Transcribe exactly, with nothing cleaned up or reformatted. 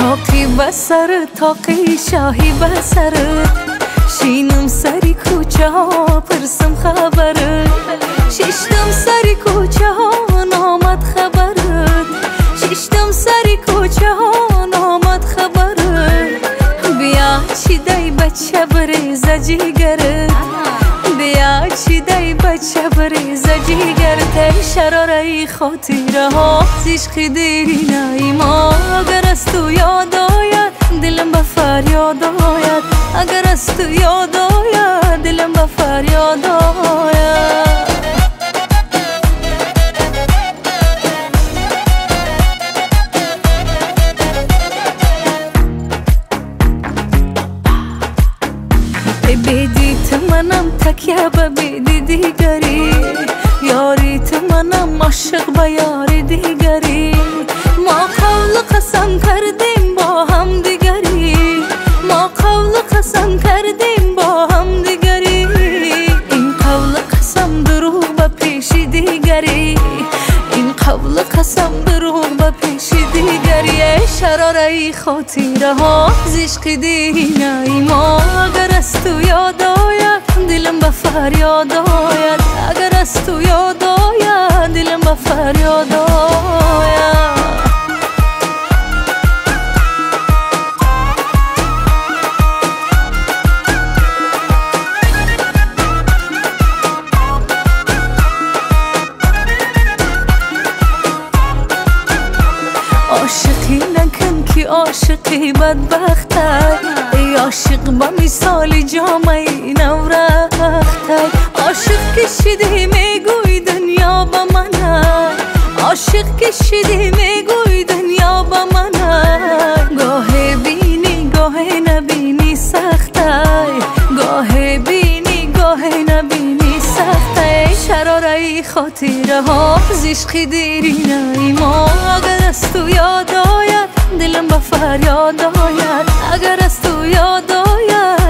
تاقی بسر تاقی شاهی بسر شینم سری کوچه ها پرسم خبرت ششتم سری کوچه ها نامد خبرت ششتم سری کوچه ها نامد خبرت بیا چی دای بچه بریز جیگرت بیا چی دای بچه بریز جیگرت شراره خاطره ها زیشقی دیری نایما اگر از تو یاد آید دلم به فریاد آید اگر از تو یاد آید دلم به فریاد آید بیدیت منم تکیه به بیدی دیگری یاریت منم عاشق به یاری دیگری ما قول قسم کردیم با هم دیگری ما قول قسم کردیم با هم دیگری این قول قسم دروغ به پیش دیگری این قول قسم دروغ به پیش دیگری شراره خاطره ها زیشقی دینه ما اگر از تو یاد آید دلم به فریاد آید اگر از تو یاد آید دلم به فریاد آید عاشقی نکن که عاشقی بدبختر ای عاشق با مثال جامعی نورختر عاشق کشیدی میگوی دنیا با منه عاشق کشیدی میگوی دنیا با منه گاه بینی گاه نبینی سخته گاه بینی گاه نبینی سخته شراره خاطره ها زیشقی دیری نایما اگر از تو یاد آید دلم به فریاد آید اگر از تو یاد آید